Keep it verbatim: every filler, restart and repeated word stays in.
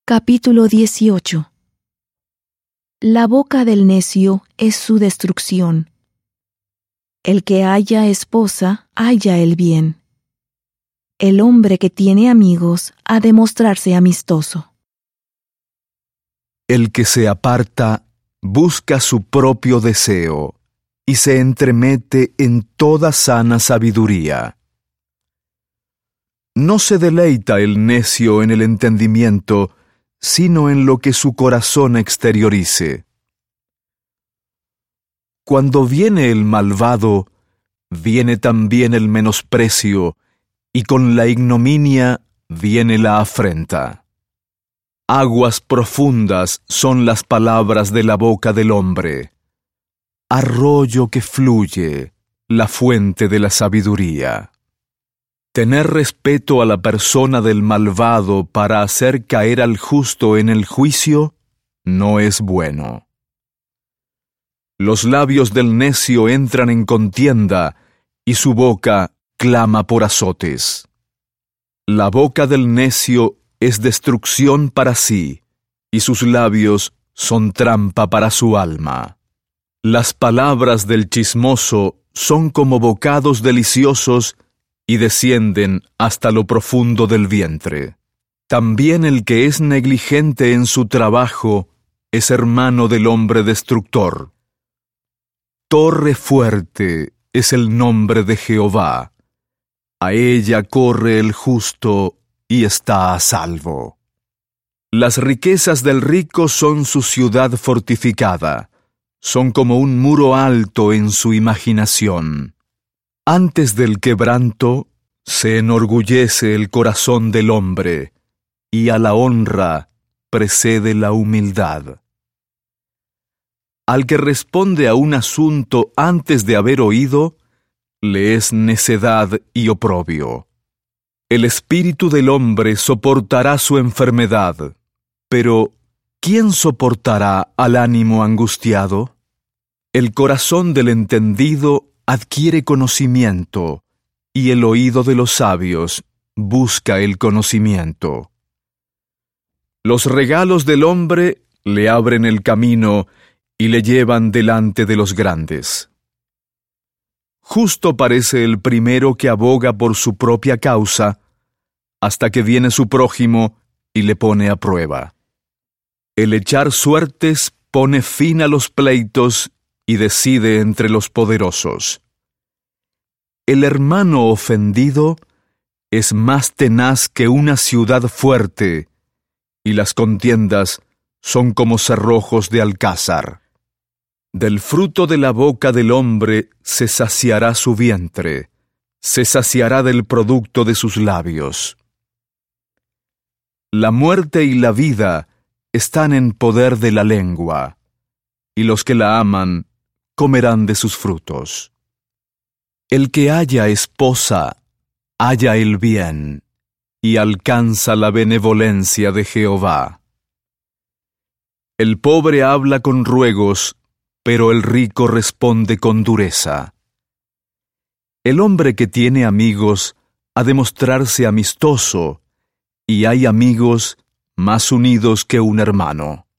Capítulo dieciocho. La boca del necio es su destrucción. El que haya esposa, halla el bien. El hombre que tiene amigos ha de mostrarse amistoso. El que se aparta busca su propio deseo y se entremete en toda sana sabiduría. No se deleita el necio en el entendimiento, sino en lo que su corazón exteriorice. Cuando viene el malvado, viene también el menosprecio, y con la ignominia viene la afrenta. Aguas profundas son las palabras de la boca del hombre, arroyo que fluye, la fuente de la sabiduría. Tener respeto a la persona del malvado para hacer caer al justo en el juicio no es bueno. Los labios del necio entran en contienda y su boca clama por azotes. La boca del necio es destrucción para sí, y sus labios son trampa para su alma. Las palabras del chismoso son como bocados deliciosos y descienden hasta lo profundo del vientre. También el que es negligente en su trabajo es hermano del hombre destructor. Torre fuerte es el nombre de Jehová. A ella corre el justo y está a salvo. Las riquezas del rico son su ciudad fortificada, son como un muro alto en su imaginación. Antes del quebranto se enorgullece el corazón del hombre, y a la honra precede la humildad. Al que responde a un asunto antes de haber oído, le es necedad y oprobio. El espíritu del hombre soportará su enfermedad, pero ¿quién soportará al ánimo angustiado? El corazón del entendido adquiere conocimiento, y el oído de los sabios busca el conocimiento. Los regalos del hombre le abren el camino y le llevan delante de los grandes. Justo parece el primero que aboga por su propia causa, hasta que viene su prójimo y le pone a prueba. El echar suertes pone fin a los pleitos y decide entre los poderosos. El hermano ofendido es más tenaz que una ciudad fuerte, y las contiendas son como cerrojos de alcázar. Del fruto de la boca del hombre se saciará su vientre, se saciará del producto de sus labios. La muerte y la vida están en poder de la lengua, y los que la aman comerán de sus frutos. El que haya esposa, halla el bien, y alcanza la benevolencia de Jehová. El pobre habla con ruegos, pero el rico responde con dureza. El hombre que tiene amigos ha de mostrarse amistoso, y hay amigos más unidos que un hermano.